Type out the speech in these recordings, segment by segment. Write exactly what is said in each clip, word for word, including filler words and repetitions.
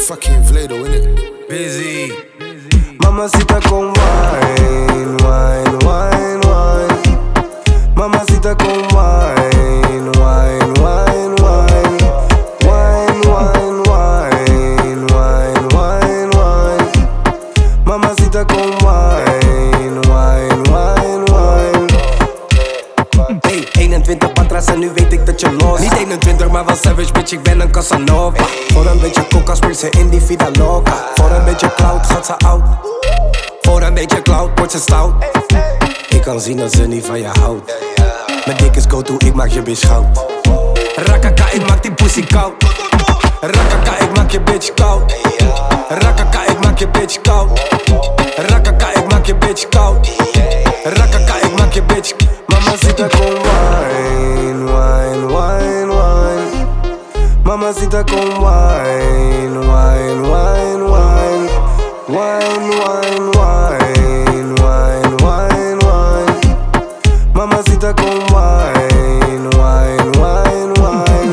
fucking Vlado, innit? Busy. Mamacita con wine, wine, wine, wine. Mamacita con wine, wine, wine, wine. Wine, wine, wine, wine, wine, wine. Mamacita con wine, wine, wine, wine. Hey, eenentwintig patras en nu weet ik dat je los. Niet eenentwintig maar wel savage, bitch, ik ben een Casanova. Voor een beetje coca springt ze in die vida loca. Voor een beetje cloud gaat ze oud. Voor een beetje cloud wordt ze stout. Ik kan zien dat ze niet van je houdt. Mijn dik is go-to, ik maak je bitch goud. Rakaka, ik maak die pussy koud. Rakaka, ik maak je bitch koud. Rakaka, ik maak je bitch koud. Rakaka, ik maak je bitch koud. Rakaka, ik maak je bitch. Mamacita con wine, wine, wine, wine. Mamacita con wine, wine, wine, wine. Wine, wine, wine, wine, wine, wine. Mamacita con wine, wine, wine, wine.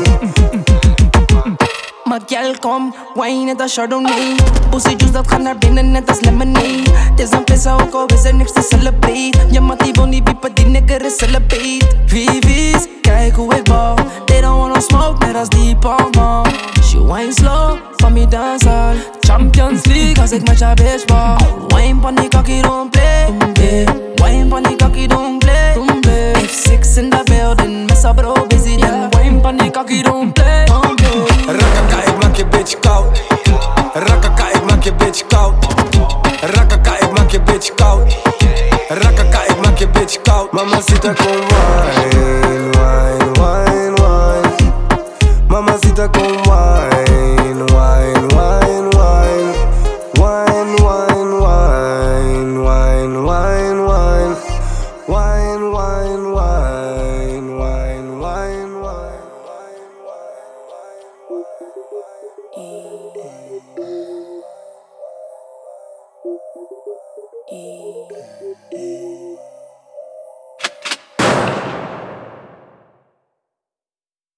Maar girl, kom, wine net als Chardonnay. Pussy juice, dat gaat naar binnen net als lemonade. Het is een pizza, ook al is er niks te celebrate. Je maakt die bonnie piepen, die nigger is celebrate. V V's, kijk hoe ik bouw. They don't wanna smoke, net als die palma. She wine slow, van me dance all. Champions League, als ik met jou bitch bouw. Wine pan die kakkie, don't play. Wine pan die kakkie, don't play. F six in the building, met z'n bro busy. Dan wine pan die kakkie, don't play. Rakaka, ik maak je bitch koud. Rakaka, ik maak je bitch koud. Rakaka, ik maak je bitch koud. Rakaka, ik maak je bitch koud. Mamacita con wine.